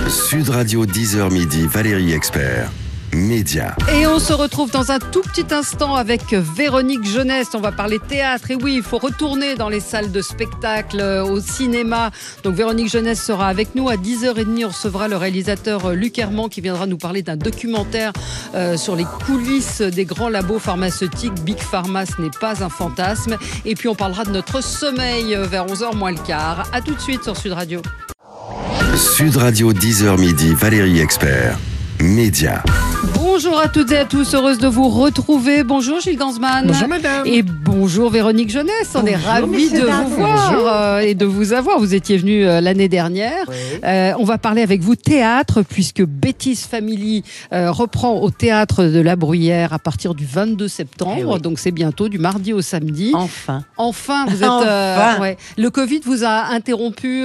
Sud Radio 10h midi, Valérie Expert. Média. Et on se retrouve dans un tout petit instant avec Véronique Jeunesse. On va parler théâtre. Et oui, il faut retourner dans les salles de spectacle, au cinéma. Donc Véronique Jeunesse sera avec nous à 10h30. On recevra le réalisateur Luc Herman qui viendra nous parler d'un documentaire sur les coulisses des grands labos pharmaceutiques. Big Pharma, ce n'est pas un fantasme. Et puis on parlera de notre sommeil vers 11h moins le quart. A tout de suite sur Sud Radio. Sud Radio 10h midi, Valérie Expert. Média. Bonjour à toutes et à tous, heureuse de vous retrouver. Bonjour Gilles Gansman. Bonjour madame. Et bonjour Véronique Jeunesse. On est ravis de vous voir et de vous avoir. Vous étiez venu l'année dernière. Oui. On va parler avec vous théâtre puisque Betty's Family reprend au théâtre de la Bruyère à partir du 22 septembre. Oui. Donc c'est bientôt du mardi au samedi. Enfin, vous êtes... Enfin. Ouais. Le Covid vous a interrompu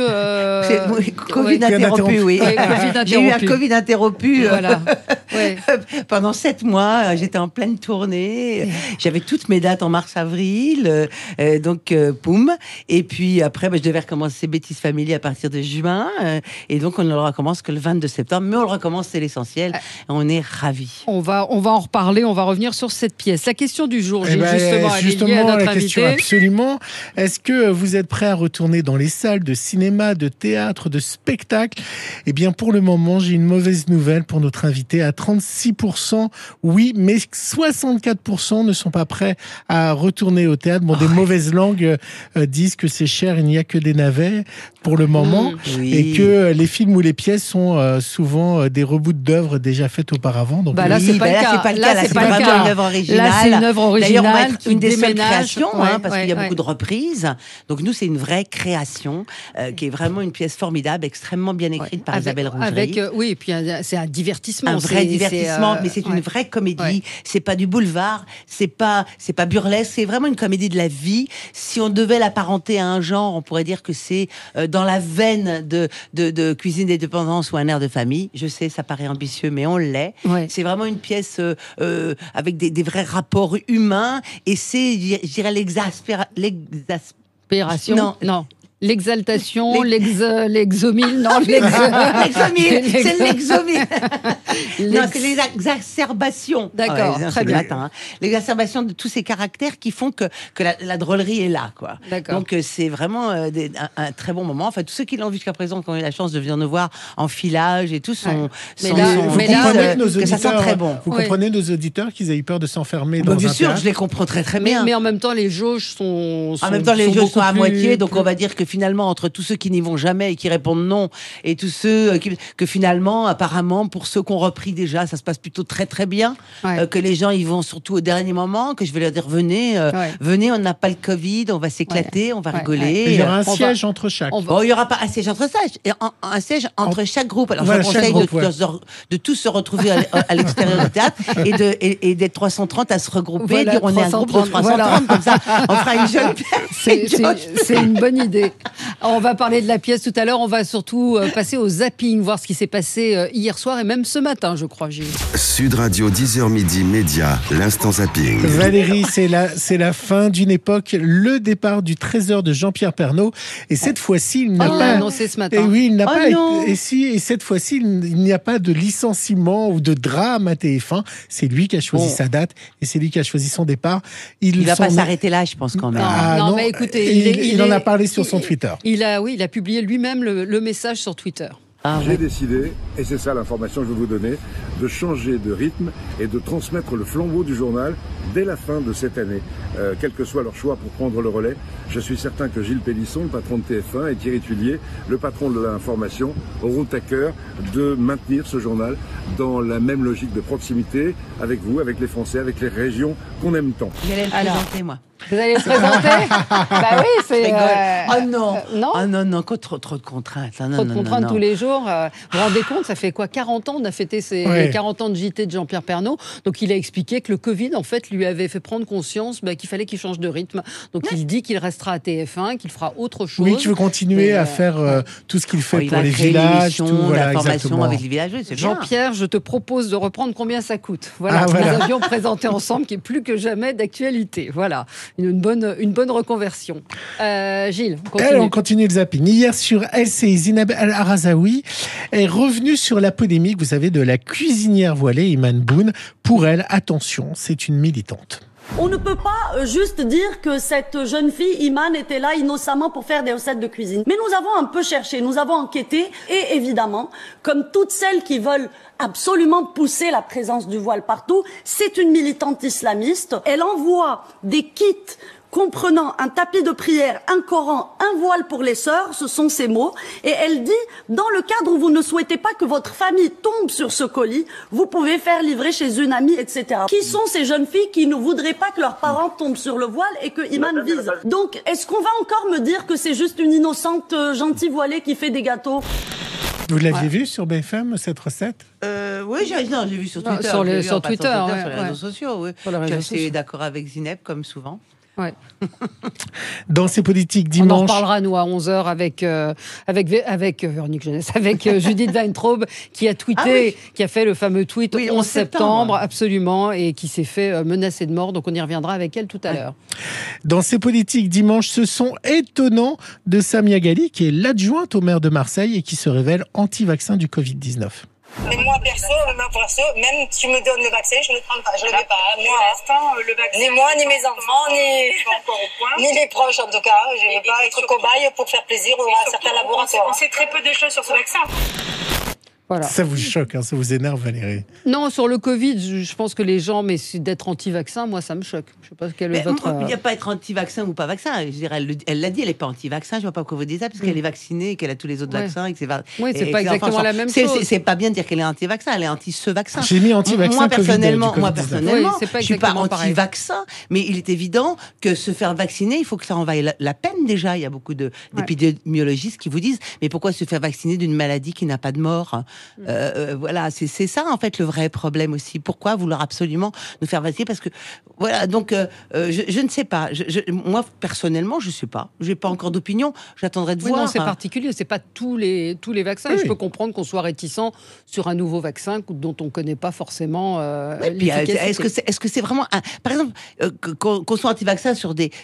Covid interrompu, oui. J'ai eu un Covid interrompu. Voilà. Ouais. Pendant 7 mois, j'étais en pleine tournée. J'avais toutes mes dates en mars-avril. Donc, poum. Et puis après, je devais recommencer Betty's Family à partir de juin. Et donc, on ne le recommence que le 22 septembre. Mais on le recommence, c'est l'essentiel. On est ravis. On va en reparler. On va revenir sur cette pièce. La question du jour, Gilles, justement, elle est liée à notre invité. Absolument. Est-ce que vous êtes prêt à retourner dans les salles de cinéma, de théâtre, de spectacle ? Eh bien, pour le moment, j'ai une mauvaise nouvelle pour notre invité. À 36%, oui, mais 64% ne sont pas prêts à retourner au théâtre. Bon, des mauvaises langues disent que c'est cher, il n'y a que des navets pour le moment, et que les films ou les pièces sont souvent des reboots d'œuvres déjà faites auparavant. Donc, là, c'est pas le cas. Là, c'est vraiment une œuvre originale. Là, c'est une œuvre originale. D'ailleurs, on va être une des seules créations, parce qu'il y a beaucoup de reprises. Donc, nous, c'est une vraie création qui est vraiment une pièce formidable, extrêmement bien écrite par Isabelle Rougerie. Oui, et puis c'est un divertissement. Un vrai divertissement, mais c'est une vraie comédie. Ouais. C'est pas du boulevard, c'est pas burlesque, c'est vraiment une comédie de la vie. Si on devait l'apparenter à un genre, on pourrait dire que c'est dans la veine de Cuisine des Dépendances ou Un air de famille. Je sais, ça paraît ambitieux, mais on l'est. Ouais. C'est vraiment une pièce avec des vrais rapports humains, et c'est, je dirais, l'exaspération. Non. L'exaltation, l'exomile, non, l'exomile, c'est l'exomile. Non, c'est l'exacerbation. D'accord, très bien. Latin, hein. L'exacerbation de tous ces caractères qui font que la drôlerie est là, quoi. D'accord. Donc c'est vraiment un très bon moment. Enfin, tous ceux qui l'ont vu jusqu'à présent, qui ont eu la chance de venir nous voir en filage et tout, vous comprenez nos auditeurs qu'ils aient eu peur de s'enfermer dans un théâtre. Bien sûr, je les comprends très très bien. Mais en même temps, les jauges sont en même temps, les jauges sont à moitié, donc on va dire que finalement, entre tous ceux qui n'y vont jamais et qui répondent non, et tous ceux que finalement, apparemment, pour ceux qui ont repris déjà, ça se passe plutôt très très bien, que les gens y vont surtout au dernier moment, que je vais leur dire venez, on n'a pas le Covid, on va s'éclater, on va rigoler. Il y aura un siège entre chaque. Il n'y aura pas un siège entre un siège entre chaque groupe. Alors je conseille de tous se retrouver à l'extérieur du théâtre et d'être 330 à se regrouper, dire on est un groupe de 330, comme ça on fera une jolie pièce. C'est une bonne idée. On va parler de la pièce tout à l'heure. On va surtout passer au zapping, voir ce qui s'est passé hier soir et même ce matin, je crois, Gilles. Sud Radio 10h midi, Média, l'instant zapping. Valérie, c'est la fin d'une époque, le départ du trésor de Jean-Pierre Pernaut. Et cette fois-ci, il n'a pas annoncé ce matin. Et oui, il n'a pas. Et cette fois-ci, il n'y a pas de licenciement ou de drame à TF1. C'est lui qui a choisi sa date et c'est lui qui a choisi son départ. Il va pas s'arrêter là, je pense quand même. Non, mais écoutez, il en a parlé sur son Twitter. Il a publié lui-même le message sur Twitter. J'ai décidé, et c'est ça l'information que je vais vous donner, de changer de rythme et de transmettre le flambeau du journal dès la fin de cette année. Quel que soit leur choix pour prendre le relais, je suis certain que Gilles Pélisson, le patron de TF1, et Thierry Tuillier, le patron de l'information, auront à cœur de maintenir ce journal dans la même logique de proximité avec vous, avec les Français, avec les régions qu'on aime tant. Je vais le présenter, moi. Vous allez le présenter? Bah oui, c'est... Oh non. Oh non, trop de contraintes. Trop de contraintes tous les jours. Vous vous rendez compte, ça fait quoi, 40 ans, on a fêté les 40 ans de JT de Jean-Pierre Pernaut. Donc il a expliqué que le Covid, en fait, lui avait fait prendre conscience qu'il fallait qu'il change de rythme. Donc il dit qu'il restera à TF1, qu'il fera autre chose. Oui, qu'il veut continuer à faire tout ce qu'il fait pour les villages, tout, voilà, exactement. Avec les villages, c'est Jean-Pierre, je te propose de reprendre combien ça coûte. Voilà, nous avions présenté ensemble, qui est plus que jamais d'actualité. Voilà. une bonne reconversion. Gilles, on continue. Allez, on continue le zapping. Hier sur LCI, Zineb El Arazaoui est revenue sur la polémique, vous savez, de la cuisinière voilée Iman Boun. Pour elle, attention, c'est une militante. On ne peut pas juste dire que cette jeune fille, Iman, était là innocemment pour faire des recettes de cuisine. Mais nous avons un peu cherché, nous avons enquêté et évidemment, comme toutes celles qui veulent absolument pousser la présence du voile partout, c'est une militante islamiste. Elle envoie des kits comprenant un tapis de prière, un Coran, un voile pour les sœurs, ce sont ses mots, et elle dit, dans le cadre où vous ne souhaitez pas que votre famille tombe sur ce colis, vous pouvez faire livrer chez une amie, etc. Qui sont ces jeunes filles qui ne voudraient pas que leurs parents tombent sur le voile et que Iman vise? Donc, est-ce qu'on va encore me dire que c'est juste une innocente gentille voilée qui fait des gâteaux? Vous l'aviez vu sur BFM, cette recette? Oui, j'ai vu sur Twitter. Sur Twitter, sur les ouais. réseaux sociaux. Oui. Je suis assez d'accord avec Zineb, comme souvent. Ouais. Dans ces politiques On en dimanche... reparlera, nous, à 11h avec Véronique Jeunesse, avec Judith Weintraub, qui a tweeté, qui a fait le fameux tweet 11 septembre, absolument, et qui s'est fait menacer de mort. Donc, on y reviendra avec elle tout à l'heure. Dans ces politiques dimanche, ce sont étonnants de Samia Ghali, qui est l'adjointe au maire de Marseille et qui se révèle anti-vaccin du Covid-19. Mais moi, perso, même si tu me donnes le vaccin, je ne le prends pas, je ne le vais pas. Moi, le vaccin, ni moi, ni mes enfants, ni les proches, en tout cas. Je ne veux pas être cobaye pour faire plaisir à certains laboratoires. On sait très peu de choses sur ce vaccin. Voilà. Ça vous choque, ça vous énerve, Valérie? Non, sur le Covid, je pense que les gens, mais d'être anti-vaccin, moi, ça me choque. Je sais pas quel est votre... Il n'y a pas être anti-vaccin ou pas vaccin. Je dirais, elle l'a dit, elle n'est pas anti-vaccin. Je ne vois pas pourquoi vous dites ça, parce qu'elle est vaccinée et qu'elle a tous les autres vaccins. Et que c'est pas exactement la même chose. C'est pas bien de dire qu'elle est anti-vaccin, elle est anti-ce vaccin. J'ai mis anti-vaccin. Moi, personnellement, oui, je ne suis pas anti-vaccin, mais il est évident que se faire vacciner, il faut que ça en vaille la peine déjà. Il y a beaucoup d'épidémiologistes qui vous disent, mais pourquoi se faire vacciner d'une maladie qui n'a pas de mort? Voilà, c'est ça en fait le vrai problème aussi. Pourquoi vouloir absolument nous faire vacciner? Parce que voilà, donc je ne sais pas. Moi personnellement, je sais pas. J'ai pas encore d'opinion. J'attendrai de voir. Non, c'est particulier. C'est pas tous les vaccins. Oui. Et je peux comprendre qu'on soit réticent sur un nouveau vaccin dont on connaît pas forcément l'efficacité. Est-ce que c'est vraiment par exemple qu'on soit anti-vaccin sur des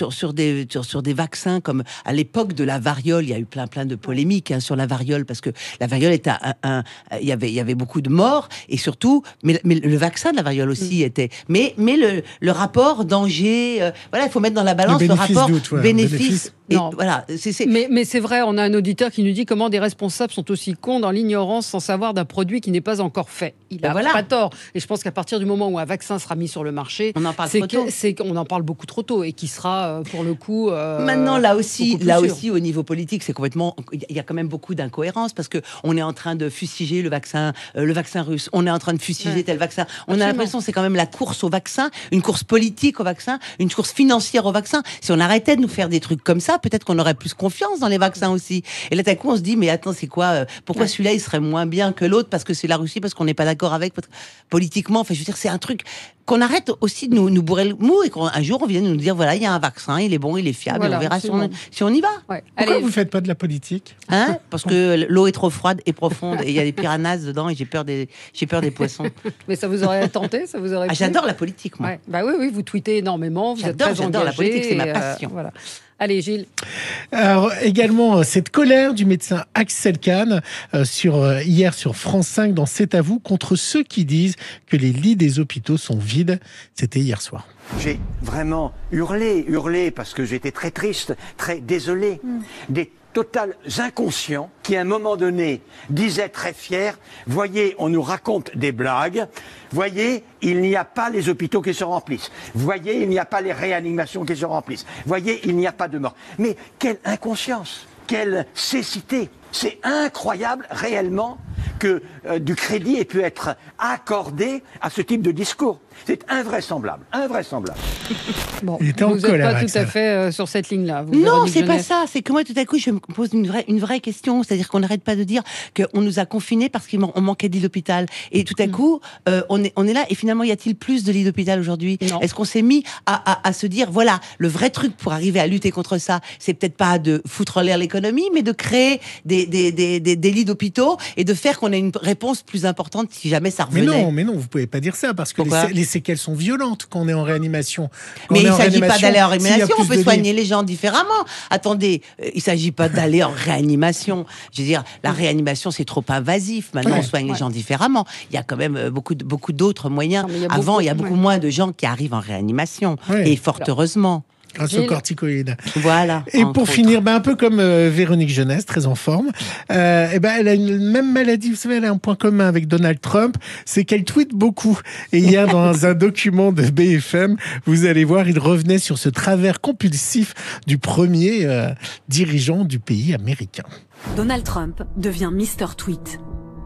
vaccins comme à l'époque de la variole, il y a eu plein de polémiques sur la variole parce que la variole est il y avait beaucoup de morts et surtout, mais le vaccin de la variole aussi était. Mais le rapport danger, voilà, il faut mettre dans la balance le rapport bénéfice. Non. Voilà, Mais c'est vrai, on a un auditeur qui nous dit comment des responsables sont aussi cons dans l'ignorance sans savoir d'un produit qui n'est pas encore fait. Il a pas tort. Et je pense qu'à partir du moment où un vaccin sera mis sur le marché, on en parle trop tôt. On en parle beaucoup trop tôt et qui sera pour le coup. Maintenant, là aussi, au niveau politique, c'est complètement. Il y a quand même beaucoup d'incohérences parce que on est en train de fustiger le vaccin russe. On est en train de fustiger tel vaccin. On a l'impression que c'est quand même la course au vaccin, une course politique au vaccin, une course financière au vaccin. Si on arrêtait de nous faire des trucs comme ça, peut-être qu'on aurait plus confiance dans les vaccins aussi. Et là, d'un coup, on se dit, mais attends, c'est quoi pourquoi celui-là, il serait moins bien que l'autre parce que c'est la Russie, parce qu'on n'est pas d'accord avec politiquement. Enfin, je veux dire, c'est un truc qu'on arrête aussi de nous bourrer le mou et qu'un jour, on vienne nous dire, voilà, il y a un vaccin, il est bon, il est fiable, voilà, et on verra si on y va. Ouais. Pourquoi vous ne faites pas de la politique? Parce que l'eau est trop froide et profonde et il y a des piranhas dedans et j'ai peur des poissons. Mais ça vous aurait tenté? J'adore la politique, moi. Ouais. Bah oui, vous tweetez énormément, vous êtes très engagé. J'adore la politique, c'est ma passion. Voilà. Allez, Gilles. Alors, également, cette colère du médecin Axel Kahn hier sur France 5 dans C'est à vous contre ceux qui disent que les lits des hôpitaux sont vides. C'était hier soir. J'ai vraiment hurlé parce que j'étais très triste, très désolé. Des totales inconscients qui à un moment donné disaient très fiers, voyez, on nous raconte des blagues, voyez, il n'y a pas les hôpitaux qui se remplissent, voyez, il n'y a pas les réanimations qui se remplissent, voyez, il n'y a pas de mort. Mais quelle inconscience, quelle cécité. C'est incroyable réellement que du crédit ait pu être accordé à ce type de discours. C'est invraisemblable. Bon, vous n'êtes pas tout à fait sur cette ligne-là. Non, c'est pas ça. C'est que moi, tout à coup, je me pose une vraie question. C'est-à-dire qu'on n'arrête pas de dire qu'on nous a confinés parce qu'on manquait de lits d'hôpital. Et tout à coup, on est là. Et finalement, y a-t-il plus de lits d'hôpital aujourd'hui? Est-ce qu'on s'est mis à se dire, voilà, le vrai truc pour arriver à lutter contre ça, c'est peut-être pas de foutre en l'air l'économie, mais de créer des lits d'hôpitaux et de faire qu'on ait une réponse plus importante si jamais ça revenait. Mais non, vous pouvez pas dire ça parce que les c'est qu'elles sont violentes quand on est en réanimation. Mais il ne s'agit pas d'aller en réanimation, on peut soigner les gens différemment. Attendez, il ne s'agit pas d'aller en réanimation. Je veux dire, la réanimation, c'est trop invasif. Maintenant, on soigne les gens différemment. Il y a quand même beaucoup d'autres moyens. Avant, il y a beaucoup moins de gens qui arrivent en réanimation. Et fort heureusement. Grâce aux corticoïdes. Voilà. Et pour finir, un peu comme Véronique Jeunesse, très en forme, elle a une même maladie, vous savez, elle a un point commun avec Donald Trump, c'est qu'elle tweete beaucoup. Et hier, dans un document de BFM, vous allez voir, il revenait sur ce travers compulsif du premier dirigeant du pays américain. Donald Trump devient Mr. Tweet.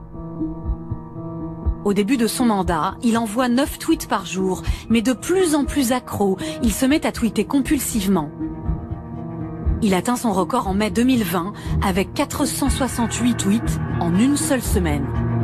Au début de son mandat, il envoie 9 tweets par jour, mais de plus en plus accro, il se met à tweeter compulsivement. Il atteint son record en mai 2020 avec 468 tweets en une seule semaine.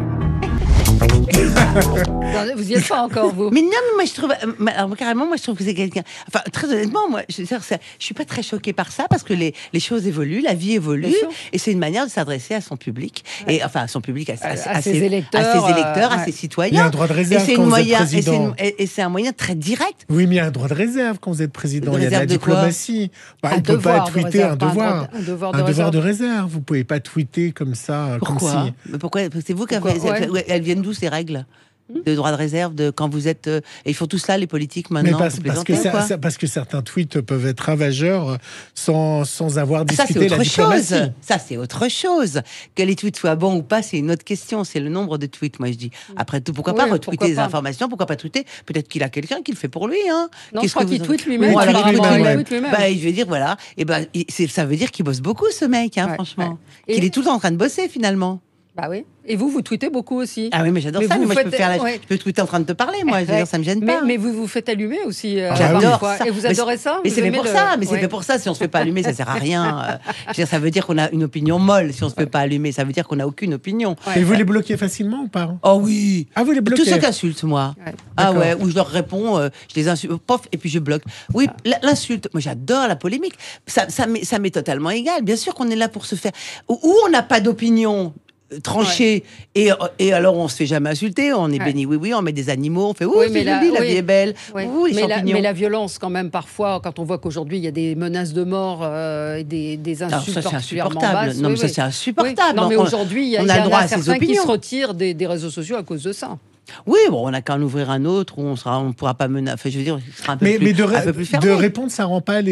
Vous y êtes pas encore, vous. Mais non, mais moi je trouve, carrément, moi je trouve que c'est quelqu'un. Enfin, très honnêtement, moi, je suis pas très choquée par ça parce que les choses évoluent, la vie évolue, et c'est une manière de s'adresser à son public, et enfin à son public, à ses électeurs, à ses citoyens. Il y a un droit de réserve quand vous êtes président. Et c'est un moyen très direct. Oui, mais il y a un droit de réserve quand vous êtes président. Il y a de la diplomatie. On ne peut pas tweeter un devoir. Un devoir de réserve. Vous pouvez pas tweeter comme ça. Pourquoi ? Pourquoi ? C'est vous qui avez. Elles viennent d'où ces règles de droit de réserve quand vous êtes et ils font tout cela les politiques maintenant? Parce que certains tweets peuvent être ravageurs sans avoir discuté la diplomatie. Ça c'est autre chose. Que les tweets soient bons ou pas, c'est une autre question. C'est le nombre de tweets, moi je dis. Après tout, pourquoi pas retweeter des informations? Pourquoi pas tweeter? Peut-être qu'il a quelqu'un qui le fait pour lui. Hein. Non, je crois qu'il tweet lui-même. Je veux dire voilà. Et ça veut dire qu'il bosse beaucoup ce mec, franchement. Qu'il est tout le temps en train de bosser finalement. Bah oui. Et vous tweetez beaucoup aussi. Ah oui, mais j'adore ça. Moi, je peux tweeter en train de te parler, moi. Je veux dire, ça me gêne pas. Mais vous vous faites allumer aussi. J'adore ça. Et vous adorez ça? Mais c'est fait pour ça. Mais c'est fait pour ça. Si on se fait pas allumer, ça sert à rien. Je veux dire, ça veut dire qu'on a une opinion molle. Si on se fait pas allumer, ça veut dire qu'on a aucune opinion. Et vous les bloquez facilement ou pas? Oh oui. Ah, vous les bloquez? Tous ceux qui insultent, moi. Ah ouais, où je leur réponds, je les insulte, pof, et puis je bloque. Oui, l'insulte. Moi, j'adore la polémique. Ça m'est totalement égal. Bien sûr qu'on est là pour se faire. Où on n'a pas d'opinion tranché et alors on se fait jamais insulter, on est béni, on met des animaux, on fait la vie est belle, mais la violence quand même parfois, quand on voit qu'aujourd'hui il y a des menaces de mort et des insultes particulièrement basses. Non, mais ça c'est insupportable. Non mais aujourd'hui il y en a certains qui se retirent des réseaux sociaux à cause de ça. Oui, bon, on n'a qu'à en ouvrir un autre où on pourra pas mener. Enfin, je veux dire, ce sera un peu plus fermé. De répondre, ça rend pas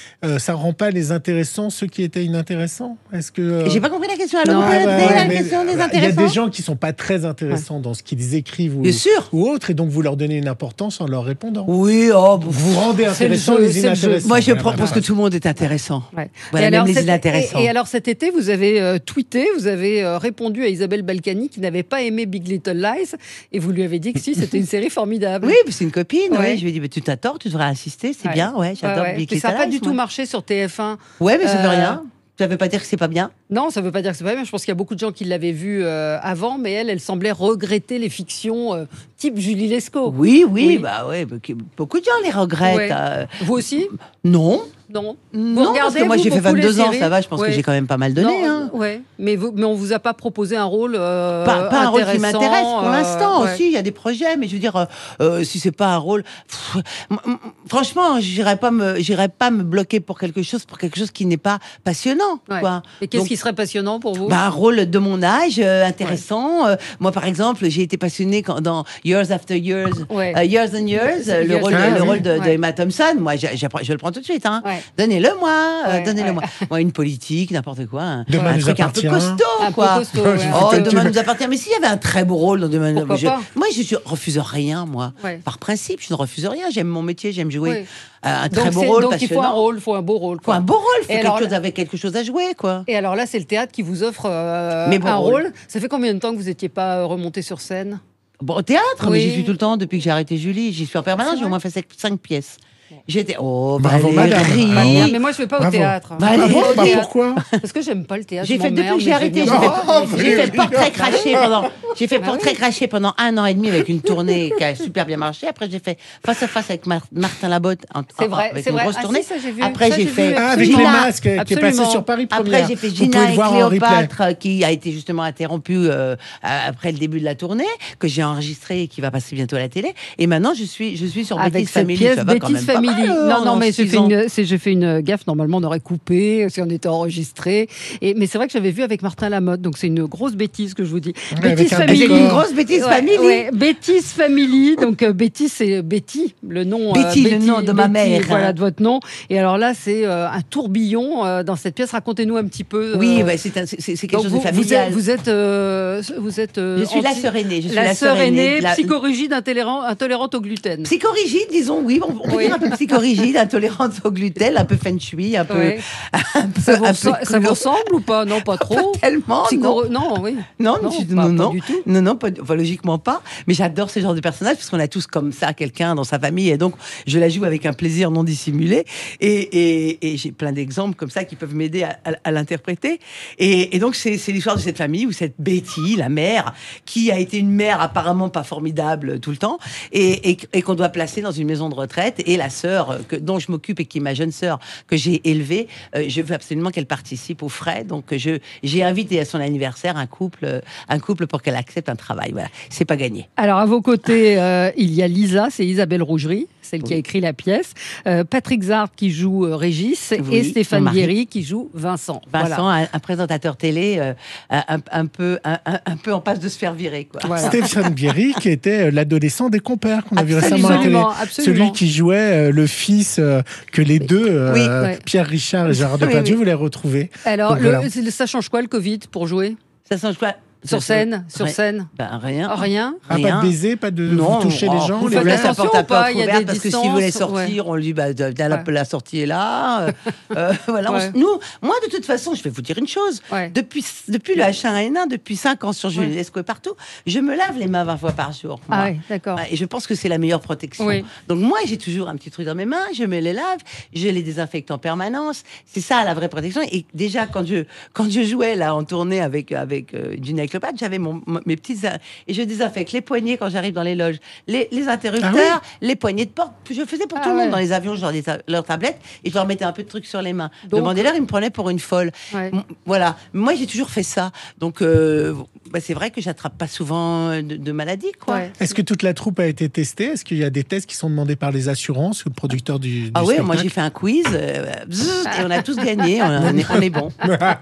les intéressants ceux qui étaient inintéressants. Est-ce que j'ai pas compris la question. Alors, la question des intéressants. Il y a des gens qui sont pas très intéressants dans ce qu'ils écrivent ou autre, et donc vous leur donnez une importance en leur répondant. Oui, vous rendez intéressants les inintéressants. Moi, je prends parce que tout le monde est intéressant. Voilà, même les inintéressants. Et alors cet été, vous avez tweeté, vous avez répondu à Isabelle Balkany qui n'avait pas aimé Big Little Lies, et vous lui avez dit que c'était une série formidable. Oui, c'est une copine. Je lui ai dit, tu t'as tort, tu devrais assister, c'est bien. J'adore Big Little Lies. Ça n'a pas du tout marché sur TF1. Ouais, mais ça veut rien. Ça veut pas dire que c'est pas bien? Non, ça veut pas dire que c'est pas bien. Je pense qu'il y a beaucoup de gens qui l'avaient vu avant, mais elle semblait regretter les fictions type Julie Lescaut. Oui. Beaucoup de gens les regrettent. Vous aussi? Non. Vous regardez, parce que moi j'ai fait 22 ans, ça va, je pense que j'ai quand même pas mal donné. Mais on vous a pas proposé un rôle pas un rôle qui m'intéresse pour l'instant. Aussi, il y a des projets, mais je veux dire, si c'est pas un rôle, franchement, j'irais pas me bloquer pour quelque chose qui n'est pas passionnant. Quoi. Et qu'est-ce qui serait passionnant pour vous? Un rôle de mon âge, intéressant. Moi, par exemple, j'ai été passionnée dans Years After Years, Years and Years, le rôle de Emma Thompson. Moi, je le prends tout de suite. Donnez-le-moi, donnez-le-moi. Moi, une politique, n'importe quoi. Un truc un peu costaud, quoi. Demain nous appartient. Mais s'il y avait un très beau rôle dans Demain nous appartient, moi, je refuse rien, moi. Par principe, je ne refuse rien. J'aime mon métier, j'aime jouer. Un très beau rôle, donc il faut un rôle, faut un beau rôle. Faut un beau rôle, faut quelque chose à jouer, quoi. Et alors là, c'est le théâtre qui vous offre un rôle. Ça fait combien de temps que vous n'étiez pas remonté sur scène? Au théâtre, mais j'y suis tout le temps depuis que j'ai arrêté Julie. J'y suis en permanence, j'ai au moins fait 5 pièces. J'étais Bravo, Valérie. madame. Mais moi, je vais pas au Bravo. théâtre. Valérie. Pourquoi? Parce que j'aime pas le théâtre. J'ai je fait depuis m'emmerde, que j'ai mais arrêté. j'aime J'ai bien. fait portrait craché pendant. J'ai fait portrait craché pendant 1 an et demi avec une tournée qui a super bien marché. Après, j'ai fait face à face avec Martin Labotte. C'est vrai, avec c'est une vrai. grosse Ah, tournée. si, ça, j'ai vu. Après, Ça, j'ai j'ai fait vu, Avec absolument. les masques qui est passé Absolument. sur Paris Après, Première. j'ai fait Vous pouvez Gina le et voir en replay. Cléopâtre qui a été justement interrompu après le début de la tournée, que j'ai enregistré et qui va passer bientôt à la télé. Et maintenant, je suis sur Avec Bêtise cette Family. pièce Ça va quand Bêtise même pas Family. mal, Non, en mais j'ai 6 ans. fait une gaffe. Normalement, on aurait coupé si on était enregistré. Mais c'est vrai que j'avais vu avec Martin Lamotte. Donc, c'est une grosse bêtise que je vous dis. Ouais, Bêtise avec un Family. décor. Une grosse Bêtise Family. Ouais, Bêtise Family. Donc, Bêtise, c'est Betty, le nom. Betty, le nom de ma Betty, mère. Voilà, de votre nom. Et alors là, c'est un tourbillon dans cette pièce. Racontez-nous un petit peu. Oui, c'est quelque donc chose de familial. vous êtes Je suis la sœur aînée. Je suis la sœur aînée, de la- psychorigide, intolérante au gluten. Psychorigide, disons, oui, on peut dire un peu psychorigide, intolérante au gluten, un peu feng shui, un peu. Ouais. Ça vous ressemble ou pas? Non, pas trop. Tellement, non. Non, oui. Non, pas du tout. Non, enfin, logiquement pas. Mais j'adore ce genre de personnage parce qu'on a tous comme ça quelqu'un dans sa famille et donc je la joue avec un plaisir non dissimulé et j'ai plein d'exemples comme ça qui peuvent m'aider à l'interpréter. Et donc c'est l'histoire de cette famille où cette Betty, la mère, qui a été une mère apparemment pas formidable tout le temps et qu'on doit placer dans une maison de retraite et la sœur dont je m'occupe et qui est ma jeune sœur que j'ai élevée, je veux absolument qu'elle participe aux frais. Donc j'ai invité à son anniversaire un couple pour qu'elle accepte un travail. Voilà, c'est pas gagné. Alors, à vos côtés, il y a Lisa, c'est Isabelle Rougerie, celle qui a écrit la pièce. Patrick Zard qui joue Régis Oui, et Stéphane mon mari. Bierry qui joue Vincent. Vincent, Voilà. un présentateur télé un peu en passe de se faire virer, quoi. Voilà. Stéphane Bierry, qui était l'adolescent des compères qu'on a vu récemment à la télé. Absolument. Celui qui jouait le fils que les deux, Oui, ouais. Pierre Richard et Gérard Depardieu, oui. vous les retrouvez. Alors, Donc, voilà. ça change quoi le Covid pour jouer? Ça change quoi? Sur scène? Ben, rien. Rien? Ah, pas de baiser, pas de Non, toucher les gens, vous les faites verres. laissez la attention porte à ou pas? porte Il y a ouverte des parce que si distances, vous voulez sortir, on lui dit la sortie est là. Voilà. Ouais. Moi de toute façon, je vais vous dire une chose. Ouais. Depuis le H1N1, depuis 5 ans sur Julie Lescaut et partout, je me lave les mains 20 fois par jour. moi. Ah oui, d'accord. Et je pense que c'est la meilleure protection. Oui. Donc moi, j'ai toujours un petit truc dans mes mains, je me les lave, je les désinfecte en permanence. C'est ça la vraie protection. Et déjà quand je jouais là en tournée avec Gina et Cléopâtre, j'avais mes petites et je désinfecte les poignées quand j'arrive dans les loges, les interrupteurs, les poignées de porte. Je faisais pour tout le monde dans les avions, je leur donnais leur tablette et je leur mettais un peu de trucs sur les mains. Donc- Demandez-leur, ils me prenaient pour une folle. Ouais. Voilà. Moi, j'ai toujours fait ça. Donc c'est vrai que j'attrape pas souvent de maladies, quoi. Ouais. Est-ce que toute la troupe a été testée? Est-ce qu'il y a des tests qui sont demandés par les assurances ou le producteur du Ah ouais, spectacle? moi j'ai fait un quiz et on a tous gagné, on est bon.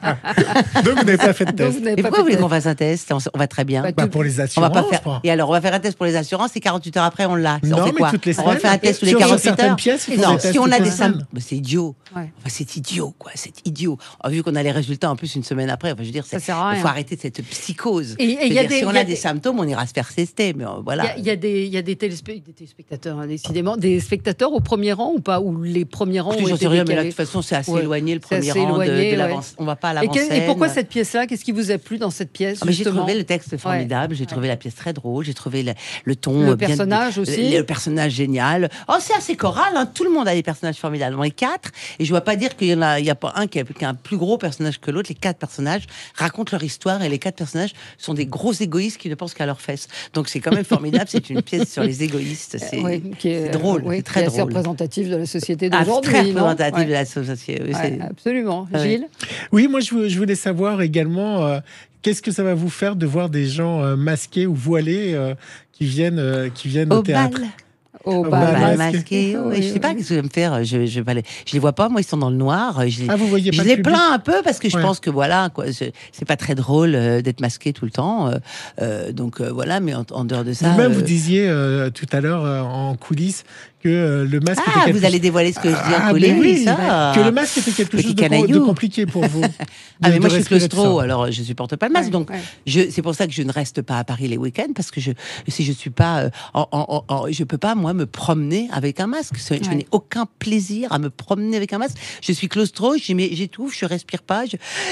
Donc vous n'avez pas fait de Donc, test. vous n'avez Et pas pourquoi vous fait voulez de qu'on fasse un test? On va très bien. Bah, Bah, pour les On va assurances. pas faire. quoi. Et alors, on va faire un test pour les assurances et 48 heures après, on l'a. On Non, fait mais quoi? toutes les On semaines. refait un test tous les Sur 48 certaines heures. pièces, ils font Non, des tests si on a toutes des les semaines. symptômes, c'est idiot. Ouais. Enfin, c'est idiot, quoi. C'est idiot. Alors, vu qu'on a les résultats en plus une semaine après, enfin, je veux dire, Ça sert à il rien. faut arrêter cette psychose. Et il y a C'est-à-dire, des- si on il y a a des des- symptômes, on ira se faire tester. Mais voilà. Il y a des téléspectateurs, hein, décidément. Des spectateurs au premier rang ou pas? Ou les premiers rangs Écoutez, ont j'en été sais rien, mais là, de décalés? toute façon, c'est assez Ouais. éloigné le C'est premier assez rang éloigné, de ouais. l'avance. On va pas à Et l'avant-scène. pourquoi cette pièce-là? Qu'est-ce qui vous a plu dans cette pièce, Ah, mais j'ai justement? trouvé le texte formidable, j'ai trouvé la pièce très drôle, j'ai trouvé le ton Le bien, personnage aussi. le personnage génial. Oh, c'est assez choral, hein. Tout le monde a des personnages formidables. On est 4 et je ne vois pas dire qu'il y a pas un qui a un plus gros personnage que l'autre. Les 4 personnages racontent leur histoire et les 4 personnages sont des gros égoïstes qui ne pensent qu'à leurs fesses. Donc c'est quand même formidable. C'est une pièce sur les égoïstes. C'est c'est drôle, c'est très qui est assez drôle. représentatif de la société Ah, d'aujourd'hui. très non? représentatif Ouais. de la société. Oui, Ouais, c'est- absolument. Ouais. Gilles? Oui, moi je voulais savoir également qu'est-ce que ça va vous faire de voir des gens masqués ou voilés qui viennent au Au théâtre. bal. Au Bah, bal. masqué. Masqué. Oui, Je sais pas qu'est-ce que ça va me faire. Je les vois pas. Moi, ils sont dans le noir. Ah, vous voyez pas Je le les public? plains un peu parce que je Ouais. pense que voilà, quoi, c'est pas très drôle d'être masqué tout le temps. Donc voilà, mais en dehors de ça. Vous-même, vous disiez tout à l'heure en coulisses que le masque était quelque vous allez dévoiler ce que je dis en Ah, coulisses, mais oui, ça. que le masque était quelque Petit chose de canaillou. compliqué pour vous. Ah, mais moi, je suis respirer tout claustro, ça. alors je supporte pas le masque. Ouais, donc, ouais. c'est pour ça que je ne reste pas à Paris les week-ends, parce que si je suis pas, je peux pas, moi, moi me promener avec un masque. Je n'ai aucun plaisir à me promener avec un masque. Je suis claustro, j'étouffe, je respire pas,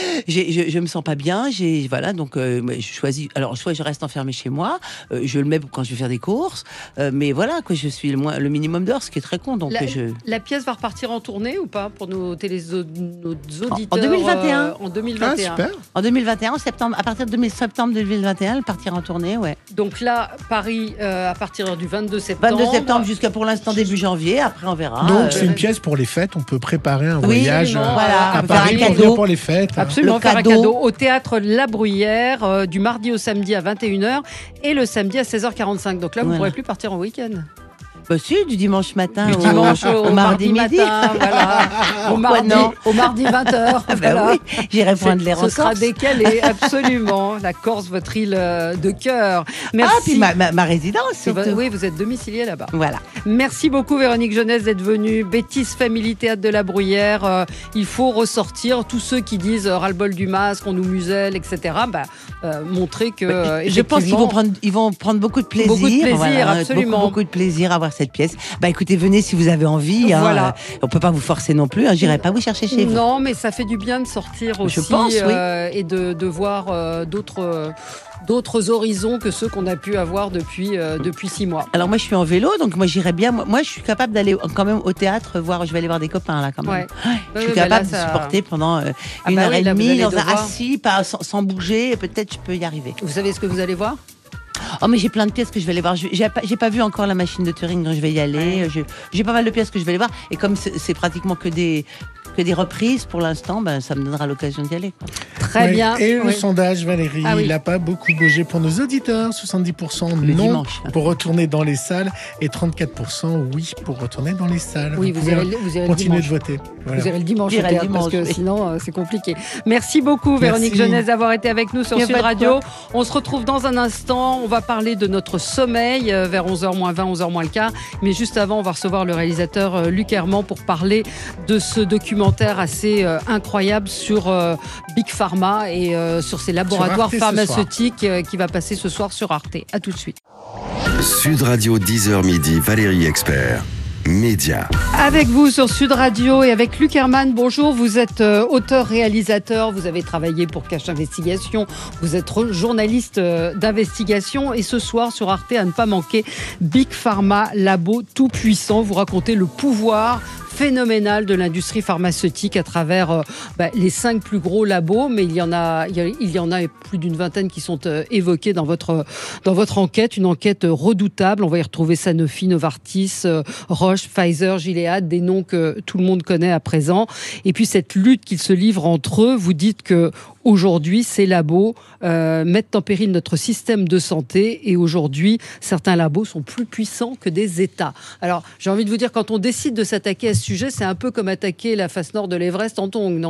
je me sens pas bien. Voilà, donc je choisis. Alors soit je reste enfermée chez moi, je le mets quand je vais faire des courses, mais voilà, je suis le minimum dehors, ce qui est très con. Donc la pièce va repartir en tournée ou pas pour nos auditeurs en 2021. En 2021. Ah, super. En 2021, à partir de septembre 2021, elle partira en tournée, ouais. Donc là, Paris, à partir du 22 septembre. 22 septembre jusqu'à pour l'instant début janvier, après on verra. Donc c'est une pièce pour les fêtes, on peut préparer un voyage voilà, à Paris faire un pour cadeau. pour les fêtes. Absolument, faire un cadeau au théâtre La Bruyère, du mardi au samedi à 21h et le samedi à 16h45. Donc là, vous ne pourrez plus partir en week-end. Bah si, du dimanche matin au mardi midi. Matin, voilà. Au mardi 20h. Voilà. Oui, j'irai prendre l'air en Corse. Ce sera décalé, absolument. La Corse, votre île de cœur. Merci. Ah, puis ma résidence. Oui, vous êtes domicilié là-bas. Voilà. Merci beaucoup Véronique Jeunesse d'être venue. Bêtise Family Théâtre de la Bruyère. Il faut ressortir tous ceux qui disent ras-le-bol du masque, on nous muselle, etc. Montrer que je pense qu'ils vont prendre beaucoup de plaisir. Beaucoup de plaisir, absolument. Beaucoup de plaisir à voir cette pièce. Écoutez, venez si vous avez envie. Voilà. On peut pas vous forcer non plus. J'irai pas vous chercher chez vous. Non, mais ça fait du bien de sortir aussi. Je pense, oui. Et de voir d'autres horizons que ceux qu'on a pu avoir depuis 6 mois. Alors moi je suis en vélo, donc moi j'irais bien. Moi je suis capable d'aller quand même au théâtre voir. Je vais aller voir des copains là quand même. Je suis capable de supporter pendant une heure et demie assis, sans bouger. Peut-être je peux y arriver. Vous savez ce que vous allez voir ? Oh mais j'ai plein de pièces que je vais aller voir. J'ai pas vu encore la machine de Turing, donc je vais y aller. J'ai pas mal de pièces que je vais aller voir. Et comme c'est pratiquement que des reprises pour l'instant, ça me donnera l'occasion d'y aller. Très bien. Et le sondage, Valérie, il n'a pas beaucoup bougé pour nos auditeurs. 70% non dimanche. Pour retourner dans les salles et 34% oui pour retourner dans les salles. Oui, vous irez continuer de voter. Voilà. Vous irez le dimanche au théâtre parce que sinon c'est compliqué. Merci beaucoup Véronique Jeunesse d'avoir été avec nous sur Sud Radio. On se retrouve dans un instant. On va parler de notre sommeil vers 11h-20, 11h le quart. Mais juste avant, on va recevoir le réalisateur Luc Herman pour parler de ce documentaire assez incroyable sur Big Pharma et sur ces laboratoires pharmaceutiques qui va passer ce soir sur Arte. À tout de suite. Sud Radio 10h midi, Valérie Expert. Média. Avec vous sur Sud Radio et avec Luc Herman. Bonjour, vous êtes auteur-réalisateur, vous avez travaillé pour Cache Investigation, vous êtes journaliste d'investigation et ce soir sur Arte, à ne pas manquer, Big Pharma, labo tout puissant. Vous racontez le pouvoir phénoménal de l'industrie pharmaceutique à travers les 5 plus gros labos, mais il y en a plus d'une vingtaine qui sont évoqués dans votre enquête, une enquête redoutable. On va y retrouver Sanofi, Novartis, Roche, Pfizer, Gilead, des noms que tout le monde connaît à présent. Et puis cette lutte qu'ils se livrent entre eux, vous dites que aujourd'hui, ces labos mettent en péril notre système de santé et aujourd'hui, certains labos sont plus puissants que des États. Alors, j'ai envie de vous dire, quand on décide de s'attaquer à ce sujet, c'est un peu comme attaquer la face nord de l'Everest en tongs, non ?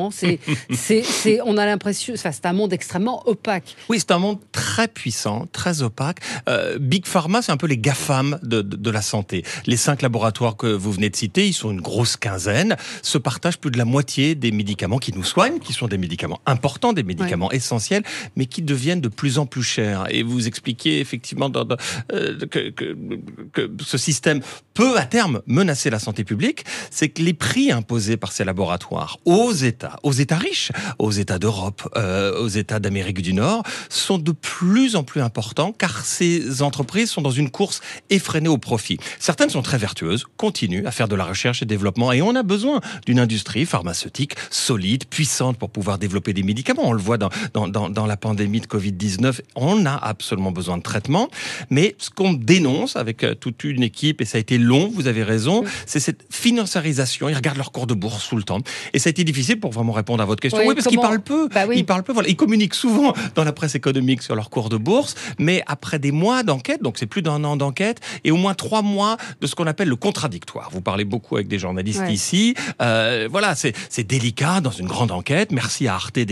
On a l'impression, c'est un monde extrêmement opaque. Oui, c'est un monde très puissant, très opaque. Big Pharma, c'est un peu les GAFAM de la santé. Les 5 laboratoires que vous venez de citer, ils sont une grosse quinzaine, se partagent plus de la moitié des médicaments qui nous soignent, qui sont des médicaments importants, des médicaments essentiels, mais qui deviennent de plus en plus chers. Et vous expliquez effectivement que ce système peut à terme menacer la santé publique. C'est que les prix imposés par ces laboratoires aux États riches, aux États d'Europe, aux États d'Amérique du Nord, sont de plus en plus importants car ces entreprises sont dans une course effrénée au profit. Certaines sont très vertueuses, continuent à faire de la recherche et développement et on a besoin d'une industrie pharmaceutique solide, puissante pour pouvoir développer des médicaments. On le voit dans la pandémie de Covid-19, on a absolument besoin de traitements. Mais ce qu'on dénonce avec toute une équipe, et ça a été long, vous avez raison, c'est cette financiarisation. Ils regardent leur cours de bourse tout le temps. Et ça a été difficile pour vraiment répondre à votre question. Oui, parce qu'ils parlent peu. Ils parlent peu. Voilà. Ils communiquent souvent dans la presse économique sur leur cours de bourse, mais après des mois d'enquête, donc c'est plus d'1 an d'enquête, et au moins 3 mois de ce qu'on appelle le contradictoire. Vous parlez beaucoup avec des journalistes ici. Voilà, c'est délicat dans une grande enquête. Merci à Arte d'exposer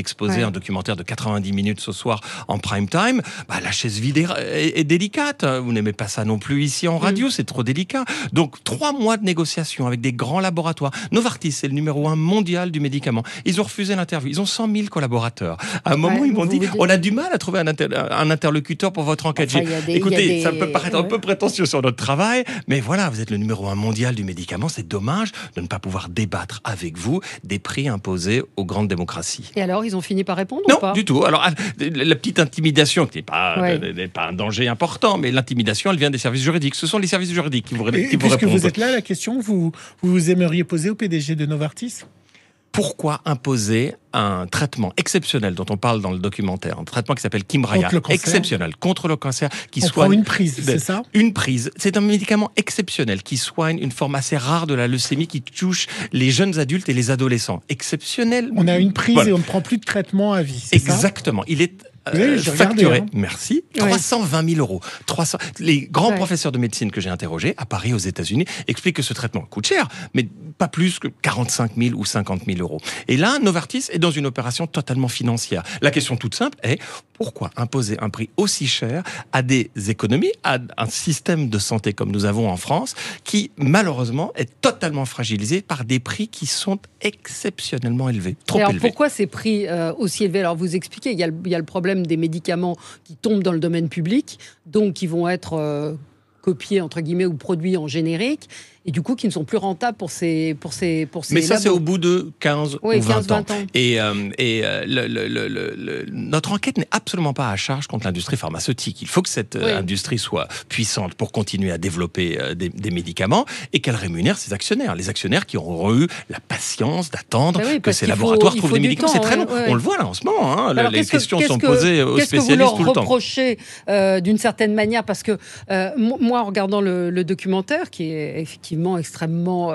un documentaire de 90 minutes ce soir en prime time, la chaise vide est délicate. Vous n'aimez pas ça non plus ici en radio, c'est trop délicat. Donc 3 mois de négociations avec des grands laboratoires. Novartis, c'est le numéro 1 mondial du médicament. Ils ont refusé l'interview. Ils ont 100 000 collaborateurs. À un moment, ils m'ont dit, on a du mal à trouver un interlocuteur pour votre enquête. Écoutez, ça peut paraître un peu prétentieux sur notre travail, mais voilà, vous êtes le numéro 1 mondial du médicament. C'est dommage de ne pas pouvoir débattre avec vous des prix imposés aux grandes démocraties. Et alors, ils ont fini par répondre ou pas ? Non, du tout. Alors, la petite intimidation, qui n'est pas un danger important, mais l'intimidation, elle vient des services juridiques. Ce sont les services juridiques qui vous répondent. Puisque vous êtes là, la question, vous aimeriez poser au PDG de Novartis ? Pourquoi imposer un traitement exceptionnel dont on parle dans le documentaire, un traitement qui s'appelle Kymriah, exceptionnel, contre le cancer, qui soigne... prend une prise, c'est ça ? Une prise. C'est un médicament exceptionnel qui soigne une forme assez rare de la leucémie qui touche les jeunes adultes et les adolescents. Exceptionnel. On a une prise et on ne prend plus de traitement à vie, c'est Exactement. Il est facturé, merci, 320 000 euros. Les grands professeurs de médecine que j'ai interrogés à Paris, aux États-Unis, expliquent que ce traitement coûte cher, mais pas plus que 45 000 ou 50 000 euros. Et là, Novartis est dans une opération totalement financière. La question toute simple est, pourquoi imposer un prix aussi cher à des économies, à un système de santé comme nous avons en France, qui malheureusement est totalement fragilisé par des prix qui sont exceptionnellement élevés, trop élevés. Pourquoi ces prix aussi élevés ? Alors vous expliquez, il y a le problème des médicaments qui tombent dans le domaine public, donc qui vont être copiés entre guillemets ou produits en générique. Et du coup, qui ne sont plus rentables pour ces Mais ça, c'est au bout de 15 ou 20 ans. Et notre enquête n'est absolument pas à charge contre l'industrie pharmaceutique. Il faut que cette industrie soit puissante pour continuer à développer des médicaments et qu'elle rémunère ses actionnaires. Les actionnaires qui auront eu la patience d'attendre que ces laboratoires trouvent des médicaments. C'est très long. On le voit là en ce moment. Alors, les questions sont posées aux spécialistes tout le temps. Qu'est-ce que vous leur reprochez d'une certaine manière ? Parce que moi, en regardant le documentaire, qui est effectivement extrêmement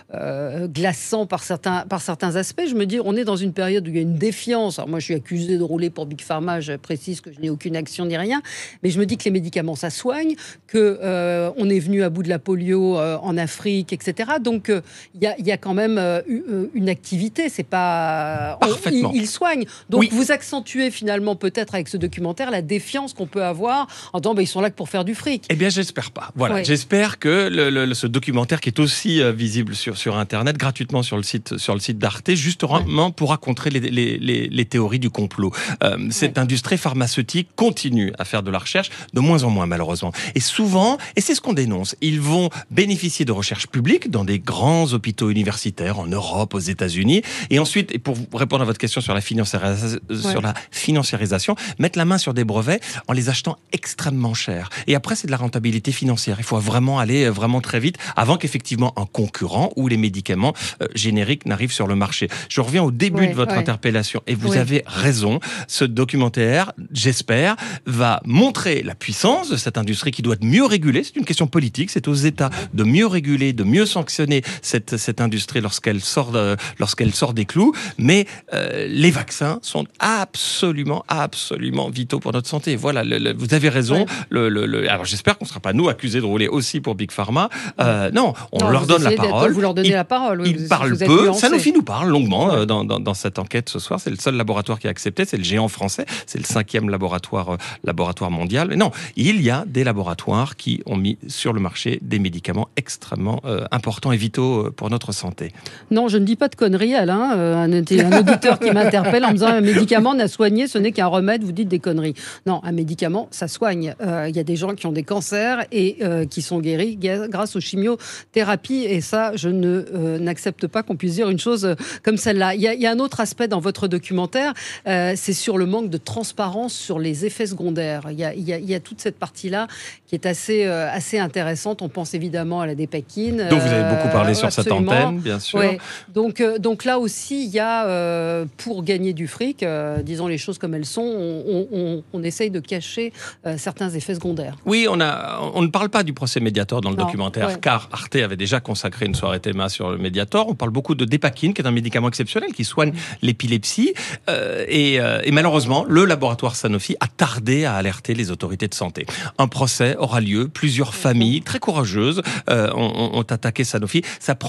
glaçant par certains aspects, je me dis, on est dans une période où il y a une défiance. Alors moi, je suis accusée de rouler pour Big Pharma, je précise que je n'ai aucune action ni rien, mais je me dis que les médicaments, ça soigne, qu'on est venu à bout de la polio en Afrique, etc. Donc, il y a quand même une activité, c'est pas... Parfaitement. Ils soignent. Donc, vous accentuez finalement, peut-être avec ce documentaire, la défiance qu'on peut avoir en disant, ils sont là que pour faire du fric. Eh bien, j'espère pas. Voilà, j'espère que ce documentaire qui est aussi visible sur Internet, gratuitement sur le site d'Arte, justement pourra contrer les théories du complot. Cette industrie pharmaceutique continue à faire de la recherche, de moins en moins malheureusement. Et souvent, et c'est ce qu'on dénonce, ils vont bénéficier de recherche publique dans des grands hôpitaux universitaires en Europe, aux États-Unis, et ensuite, et pour répondre à votre question sur la financiarisation, mettre la main sur des brevets en les achetant extrêmement cher. Et après, c'est de la rentabilité financière. Il faut vraiment aller vraiment très vite avant qu'effectivement un concurrent ou les médicaments génériques n'arrivent sur le marché. Je reviens au début de votre interpellation et vous avez raison. Ce documentaire, j'espère, va montrer la puissance de cette industrie qui doit être mieux régulée. C'est une question politique. C'est aux États de mieux réguler, de mieux sanctionner cette industrie lorsqu'elle sort des clous. Mais les vaccins sont absolument vitaux pour notre santé. Voilà, vous avez raison. Alors j'espère qu'on ne sera pas nous accusés de rouler aussi pour Big Pharma. Non, on leur donne la parole. Vous leur donnez la parole. Ils parlent peu. Sanofi nous parle longuement dans cette enquête ce soir. C'est le seul laboratoire qui a accepté. C'est le géant français. C'est le 5e laboratoire mondial. Mais non, il y a des laboratoires qui ont mis sur le marché des médicaments extrêmement importants et vitaux pour notre santé. Non, je ne dis pas de conneries, Alain. Un auditeur qui m'interpelle en me disant un médicament n'a soigné, ce n'est qu'un remède, vous dites des conneries. Non, un médicament, ça soigne. Il y a des gens qui ont des cancers et qui sont guéris grâce aux chimiothérapie, et ça, je n'accepte pas qu'on puisse dire une chose comme celle-là. Il y a un autre aspect dans votre documentaire, c'est sur le manque de transparence sur les effets secondaires. Il y a toute cette partie-là qui est assez intéressante. On pense évidemment à la dépakine. Donc vous avez beaucoup parlé sur cette antenne, bien sûr. Ouais. Donc là aussi, il y a, pour gagner du fric, disons les choses comme elles sont, on essaye de cacher certains effets secondaires. Oui, on ne parle pas du procès Mediator dans le documentaire, car Arte avait déjà consacré une soirée théma sur le Mediator. On parle beaucoup de dépakine, qui est un médicament exceptionnel qui soigne l'épilepsie. Et malheureusement, le laboratoire Sanofi a tardé à alerter les autorités de santé. Un procès aura lieu, plusieurs familles très courageuses ont attaqué Sanofi. Ça prend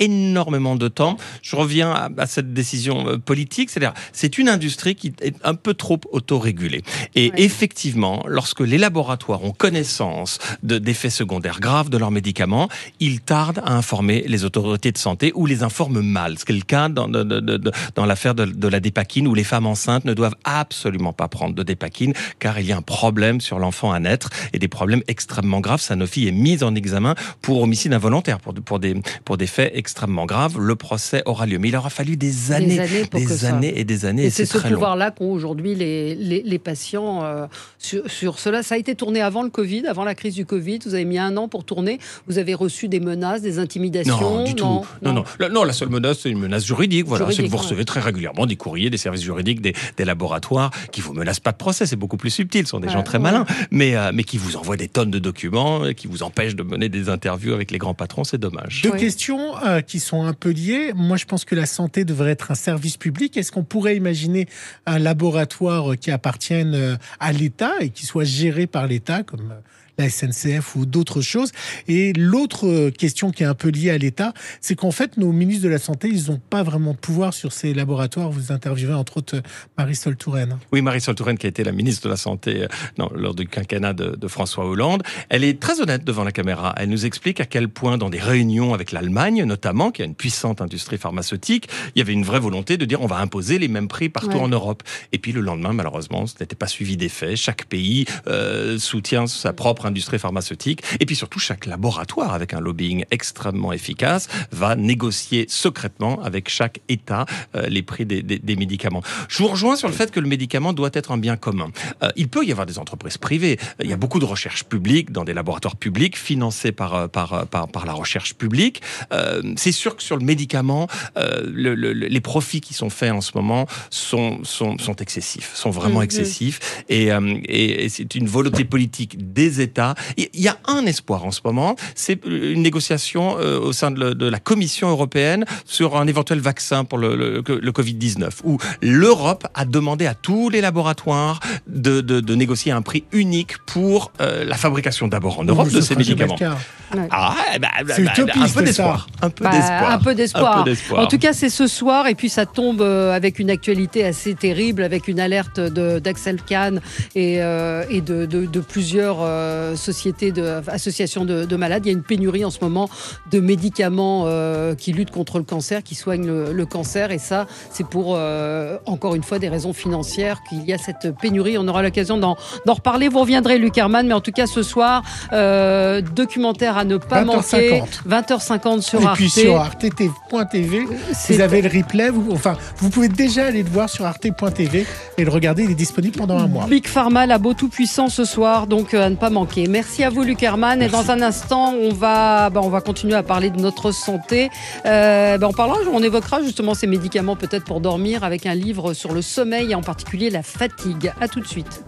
énormément de temps. Je reviens à cette décision politique, c'est-à-dire c'est une industrie qui est un peu trop autorégulée. Et effectivement, lorsque les laboratoires ont connaissance d'effets secondaires graves de leurs médicaments, ils tardent à informer les autorités de santé ou les informent mal. Ce qui est le cas dans l'affaire de la dépakine, où les femmes enceintes ne doivent absolument pas prendre de dépakine, car il y a un problème sur l'enfant à naître et des problèmes extrêmement graves. Sanofi est mise en examen pour homicide involontaire, pour des faits extrêmement graves. Le procès aura lieu. Mais il aura fallu des années et des années. Et c'est ce très long. pouvoir-là qu'ont aujourd'hui les patients sur cela. Ça a été tourné avant le Covid, avant la crise du Covid. Vous avez mis 1 an pour tourner. Vous avez reçu des menaces, des intimidations? Non, du tout. Non, la seule menace, c'est une menace juridique. Voilà, c'est que vous recevez très régulièrement des courriers des services juridiques, des laboratoires qui vous menacent pas de procès. C'est beaucoup plus subtil. Ce sont des gens très malins, mais qui vous envoient des tonnes de documents, qui vous empêchent de mener des interviews avec les grands patrons. C'est dommage. Deux questions qui sont un peu liées. Moi, je pense que la santé devrait être un service public. Est-ce qu'on pourrait imaginer un laboratoire qui appartienne à l'État et qui soit géré par l'État, comme la SNCF ou d'autres choses? Et l'autre question qui est un peu liée à l'État, c'est qu'en fait, nos ministres de la Santé, ils n'ont pas vraiment de pouvoir sur ces laboratoires. Vous interviewez entre autres Marisol Touraine. Oui, Marisol Touraine, qui a été la ministre de la Santé lors du quinquennat de François Hollande. Elle est très honnête devant la caméra. Elle nous explique à quel point, dans des réunions avec l'Allemagne, notamment, qui a une puissante industrie pharmaceutique, il y avait une vraie volonté de dire on va imposer les mêmes prix partout en Europe. Et puis le lendemain, malheureusement, ce n'était pas suivi d'effet. Chaque pays soutient sa propre industrie pharmaceutique. Et puis surtout, chaque laboratoire, avec un lobbying extrêmement efficace, va négocier secrètement avec chaque État les prix des médicaments. Je vous rejoins sur le fait que le médicament doit être un bien commun. Il peut y avoir des entreprises privées. Il y a beaucoup de recherche publique dans des laboratoires publics financés par la recherche publique. C'est sûr que sur le médicament, les profits qui sont faits en ce moment sont excessifs, sont vraiment excessifs. Et c'est une volonté politique des États. Il y a un espoir en ce moment, c'est une négociation au sein de la Commission européenne sur un éventuel vaccin pour le Covid-19, où l'Europe a demandé à tous les laboratoires de négocier un prix unique pour la fabrication d'abord en Europe de ces médicaments. Un peu d'espoir. Un peu d'espoir. En tout cas, c'est ce soir, et puis ça tombe avec une actualité assez terrible, avec une alerte d'Axel Kahn et de plusieurs sociétés, associations de malades. Il y a une pénurie en ce moment de médicaments qui luttent contre le cancer, qui soignent le cancer, et ça, c'est pour, encore une fois, des raisons financières qu'il y a cette pénurie. On aura l'occasion d'en reparler. Vous reviendrez, Luc Hermann, mais en tout cas, ce soir, documentaire à ne pas manquer. 20h50 sur Arte. Et puis sur arte.tv, vous avez le replay. Vous pouvez déjà aller le voir sur arte.tv et le regarder. Il est disponible pendant 1 mois. Big Pharma, labo tout puissant ce soir, donc à ne pas manquer. Merci à vous, Luc Hermann. Merci. Et dans un instant, on va continuer à parler de notre santé. On évoquera justement ces médicaments peut-être pour dormir avec un livre sur le sommeil et en particulier la fatigue. À tout de suite.